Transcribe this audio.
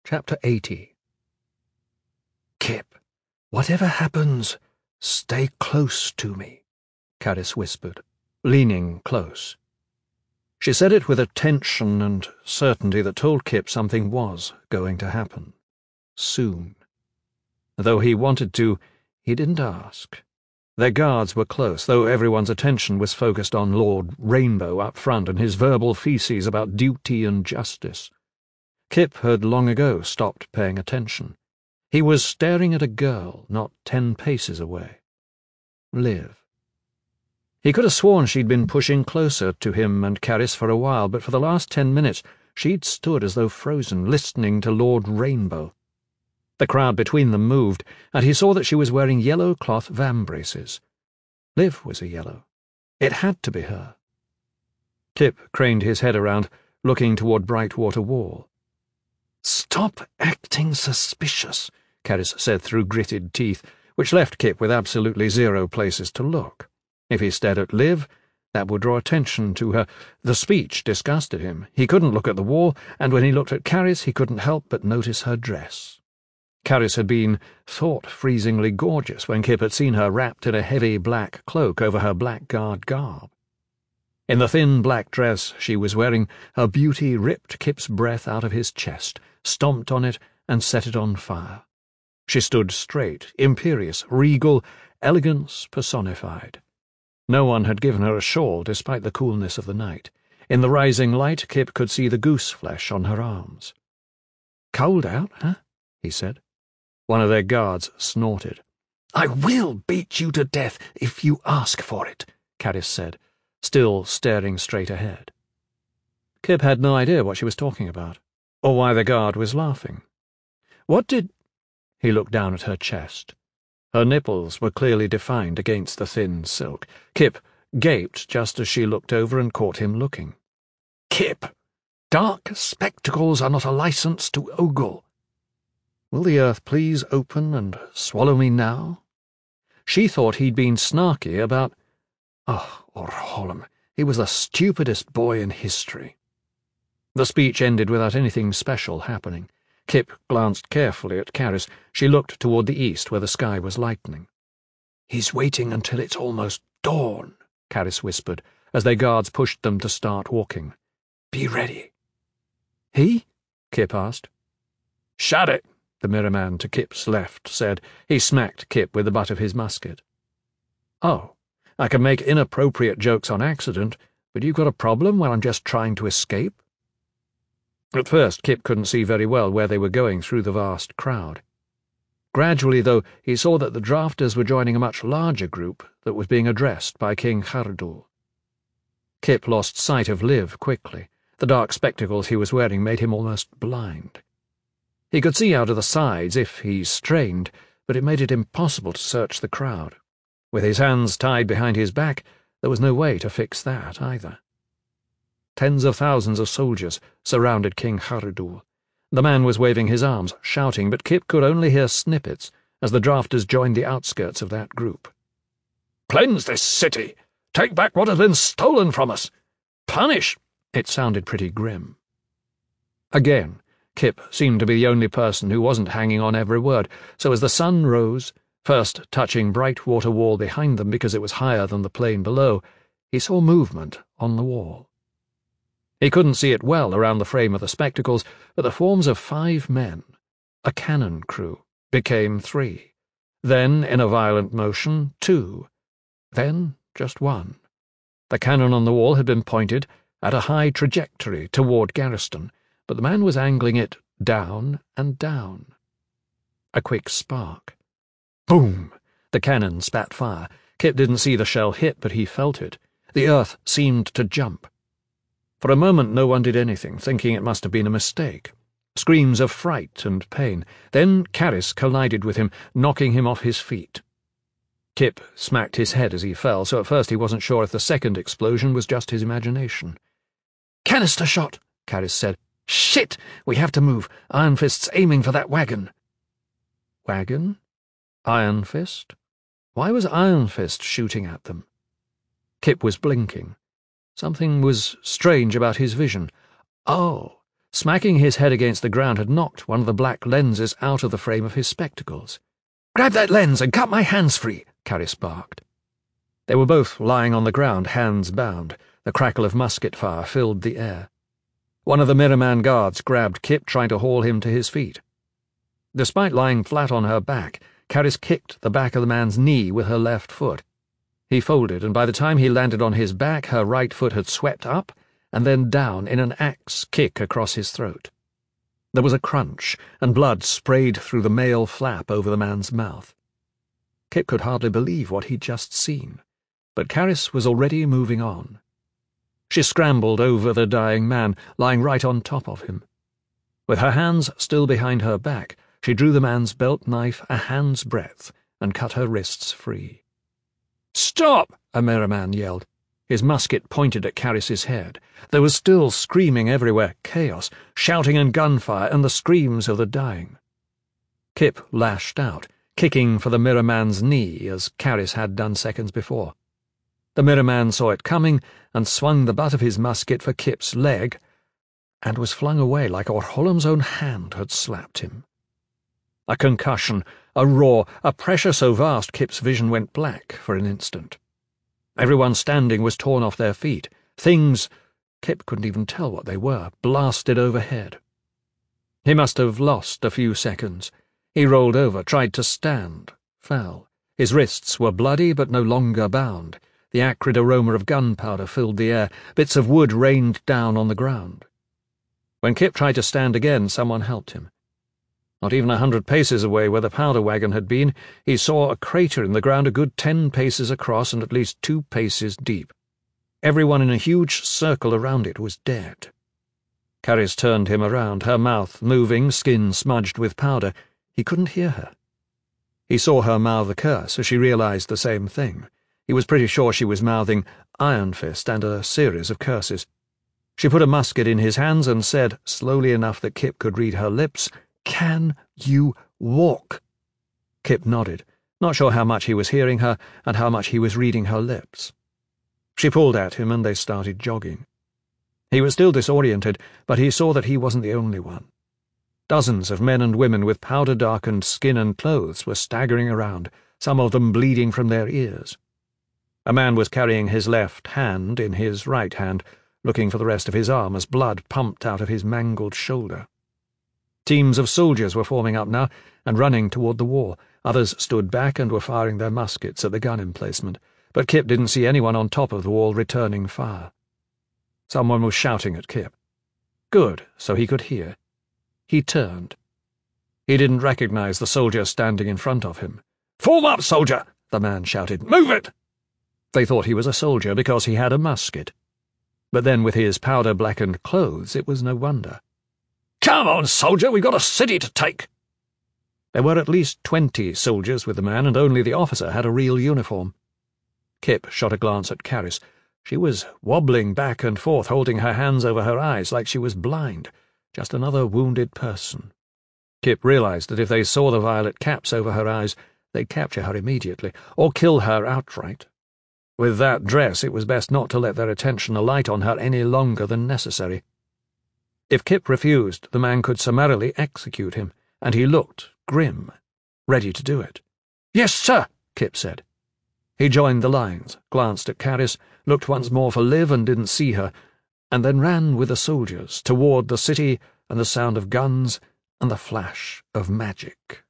Chapter 80. "Kip, whatever happens, stay close to me," Caris whispered, leaning close. She said it with a tension and certainty that told Kip something was going to happen. Soon. Though he wanted to, he didn't ask. Their guards were close, though everyone's attention was focused on Lord Rainbow up front and his verbal feces about duty and justice. Kip had long ago stopped paying attention. He was staring at a girl not 10 paces away. Liv. He could have sworn she'd been pushing closer to him and Caris for a while, but for the last 10 minutes she'd stood as though frozen, listening to Lord Rainbow. The crowd between them moved, and he saw that she was wearing yellow cloth vambraces. Liv was a yellow. It had to be her. Kip craned his head around, looking toward Brightwater Wall. "Stop acting suspicious," Caris said through gritted teeth, which left Kip with absolutely 0 places to look. If he stared at Liv, that would draw attention to her. The speech disgusted him. He couldn't look at the wall, and when he looked at Caris he couldn't help but notice her dress. Caris had been thought-freezingly gorgeous when Kip had seen her wrapped in a heavy black cloak over her blackguard garb. In the thin black dress she was wearing, her beauty ripped Kip's breath out of his chest, stomped on it, and set it on fire. She stood straight, imperious, regal, elegance personified. No one had given her a shawl despite the coolness of the night. In the rising light Kip could see the goose flesh on her arms. "Cold out, huh?" he said. One of their guards snorted. "I will beat you to death if you ask for it," Caris said, still staring straight ahead. Kip had no idea what she was talking about, or why the guard was laughing. What did— He looked down at her chest. Her nipples were clearly defined against the thin silk. Kip gaped just as she looked over and caught him looking. "Kip, dark spectacles are not a license to ogle. Will the earth please open and swallow me now?" She thought he'd been snarky about— Orholm, he was the stupidest boy in history. The speech ended without anything special happening. Kip glanced carefully at Caris. She looked toward the east where the sky was lightening. "He's waiting until it's almost dawn," Caris whispered, as their guards pushed them to start walking. "Be ready." "He?" Kip asked. "Shut it," the mirror-man to Kip's left said. He smacked Kip with the butt of his musket. "Oh, I can make inappropriate jokes on accident, but you've got a problem while I'm just trying to escape?" At first Kip couldn't see very well where they were going through the vast crowd. Gradually, though, he saw that the drafters were joining a much larger group that was being addressed by King Khardul. Kip lost sight of Liv quickly. The dark spectacles he was wearing made him almost blind. He could see out of the sides if he strained, but it made it impossible to search the crowd. With his hands tied behind his back, there was no way to fix that either. Tens of thousands of soldiers surrounded King Khardul. The man was waving his arms, shouting, but Kip could only hear snippets as the drafters joined the outskirts of that group. "Cleanse this city! Take back what has been stolen from us! Punish—" It sounded pretty grim. Again, Kip seemed to be the only person who wasn't hanging on every word, so as the sun rose, first touching Brightwater Wall behind them because it was higher than the plain below, he saw movement on the wall. He couldn't see it well around the frame of the spectacles, but the forms of 5 men, a cannon crew, became 3. Then, in a violent motion, 2. Then just 1. The cannon on the wall had been pointed at a high trajectory toward Garriston, but the man was angling it down and down. A quick spark. Boom! The cannon spat fire. Kip didn't see the shell hit, but he felt it. The earth seemed to jump. For a moment no one did anything, thinking it must have been a mistake. Screams of fright and pain. Then Caris collided with him, knocking him off his feet. Kip smacked his head as he fell, so at first he wasn't sure if the second explosion was just his imagination. "Canister shot," Caris said. "Shit! We have to move. Iron Fist's aiming for that wagon." Wagon? Iron Fist? Why was Iron Fist shooting at them? Kip was blinking. Something was strange about his vision. Oh, Smacking his head against the ground had knocked one of the black lenses out of the frame of his spectacles. "Grab that lens and cut my hands free," Caris barked. They were both lying on the ground, hands bound. The crackle of musket fire filled the air. One of the Mirrorman guards grabbed Kip, trying to haul him to his feet. Despite lying flat on her back, Caris kicked the back of the man's knee with her left foot. He folded, and by the time he landed on his back, her right foot had swept up and then down in an axe kick across his throat. There was a crunch, and blood sprayed through the mail flap over the man's mouth. Kip could hardly believe what he'd just seen, but Caris was already moving on. She scrambled over the dying man, lying right on top of him. With her hands still behind her back, she drew the man's belt knife a hand's breadth and cut her wrists free. "Stop!" a Mirrorman yelled. His musket pointed at Caris's head. There was still screaming everywhere, chaos, shouting and gunfire, and the screams of the dying. Kip lashed out, kicking for the Mirrorman's knee, as Caris had done seconds before. The Mirrorman saw it coming and swung the butt of his musket for Kip's leg, and was flung away like Orholam's own hand had slapped him. A concussion, a roar, a pressure so vast Kip's vision went black for an instant. Everyone standing was torn off their feet. Things, Kip couldn't even tell what they were, blasted overhead. He must have lost a few seconds. He rolled over, tried to stand, fell. His wrists were bloody but no longer bound. The acrid aroma of gunpowder filled the air. Bits of wood rained down on the ground. When Kip tried to stand again, someone helped him. Not even 100 paces away where the powder wagon had been, he saw a crater in the ground a good 10 paces across and at least 2 paces deep. Everyone in a huge circle around it was dead. Caris turned him around, her mouth moving, skin smudged with powder. He couldn't hear her. He saw her mouth a curse as she realized the same thing. He was pretty sure she was mouthing Iron Fist and a series of curses. She put a musket in his hands and said, slowly enough that Kip could read her lips, "Can you walk?" Kip nodded, not sure how much he was hearing her and how much he was reading her lips. She pulled at him and they started jogging. He was still disoriented, but he saw that he wasn't the only one. Dozens of men and women with powder-darkened skin and clothes were staggering around, some of them bleeding from their ears. A man was carrying his left hand in his right hand, looking for the rest of his arm as blood pumped out of his mangled shoulder. Teams of soldiers were forming up now and running toward the wall. Others stood back and were firing their muskets at the gun emplacement, but Kip didn't see anyone on top of the wall returning fire. Someone was shouting at Kip. Good, so he could hear. He turned. He didn't recognize the soldier standing in front of him. "Form up, soldier!" the man shouted. "Move it!" They thought he was a soldier because he had a musket. But then with his powder-blackened clothes, it was no wonder. "Come on, soldier, we've got a city to take!" There were at least 20 soldiers with the man, and only the officer had a real uniform. Kip shot a glance at Caris. She was wobbling back and forth, holding her hands over her eyes like she was blind, just another wounded person. Kip realized that if they saw the violet caps over her eyes, they'd capture her immediately, or kill her outright. With that dress, it was best not to let their attention alight on her any longer than necessary. If Kip refused, the man could summarily execute him, and he looked grim, ready to do it. "Yes, sir," Kip said. He joined the lines, glanced at Caris, looked once more for Liv and didn't see her, and then ran with the soldiers toward the city and the sound of guns and the flash of magic.